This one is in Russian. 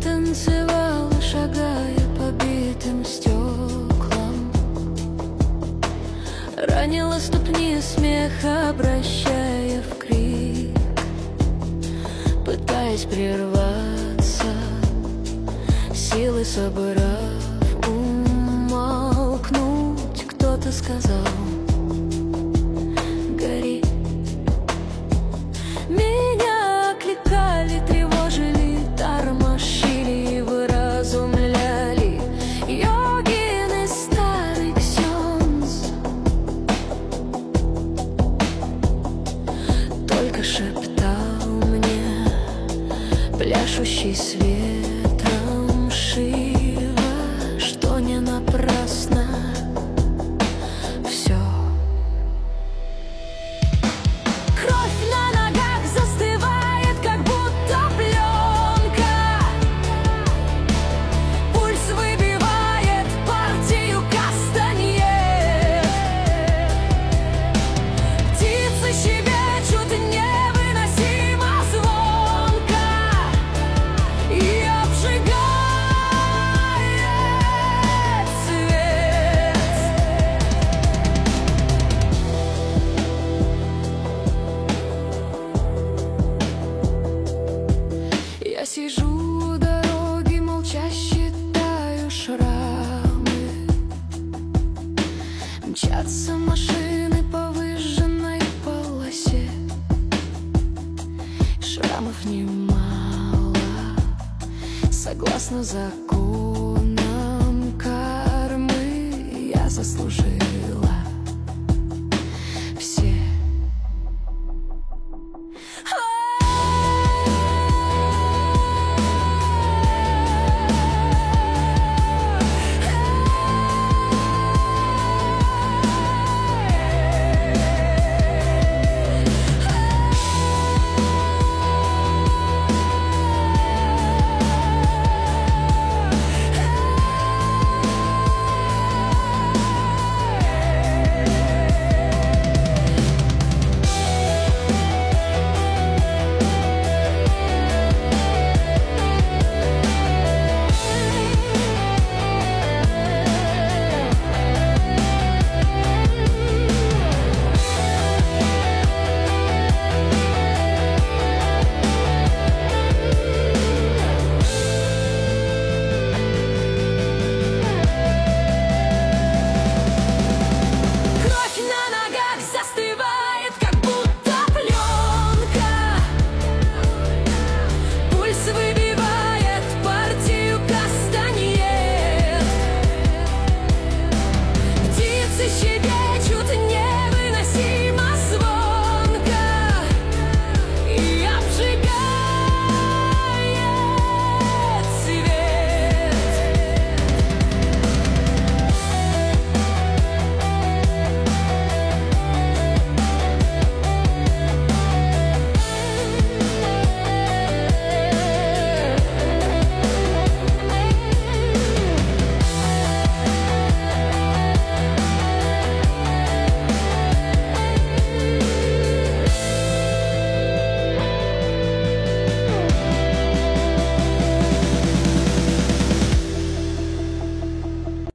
танцевала, шагая по битым стеклам. Ранила ступни смех, обращая в крик, пытаясь прерваться, силы собрав, умолкнуть. Кто-то сказал: гори. Меня окликали, тревожили, тормошили, выразумляли. Йогин и старый ксенз только шептал мне, пляшущий с ветром Шива, что не напрасно все. Кровь на ногах застывает, как будто пленка. Пульс выбивает партию кастаньет. Птицы щебечут невыносимо звонко и обжигает свет. Я сижу у дороги, молча считаю шрамы. Мчатся машины по выжженной полосе. Шрамов немало, согласно законам кармы, я заслужила